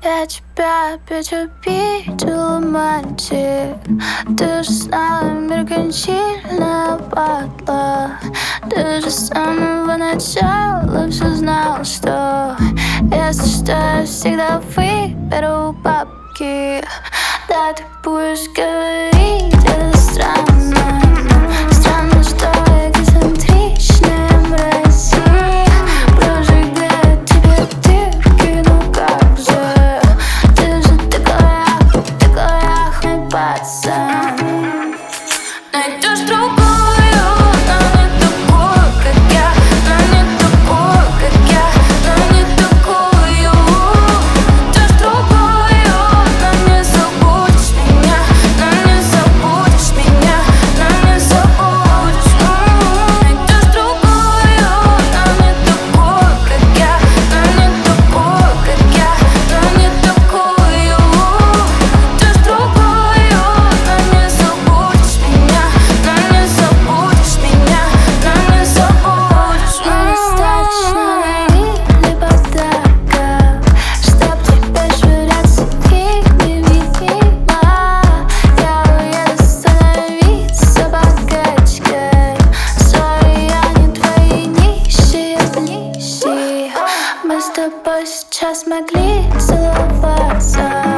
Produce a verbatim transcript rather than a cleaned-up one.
Я тебя опять обидела, мантик. Ты же знала, меркантильная падла. Ты же с самого начала все знал, что если что, я всегда выберу бабки. Да, ты будешь говорить, это странно. Странно, что эгоцентричная мразь прожигает тебе дырки, ну как же. Ты же такой, такой ахмый пацан. Найдешь другую, но не такую, как я, но не такую, как я, но не такую. Найдешь другую, но не забудешь меня, но не забудешь меня, но не забудешь. Найдешь другую, но не такую, как я, но не такую, как я, но не такую. Найдешь другую, но не забудешь меня, но не забудешь меня, но не забудешь. Недостаточно или подарка, чтоб тебя швыряться фигнями мимо. Я уеду становиться богачкой, sorry, я не твои нищие ближние. Мы с тобой сейчас могли целоваться.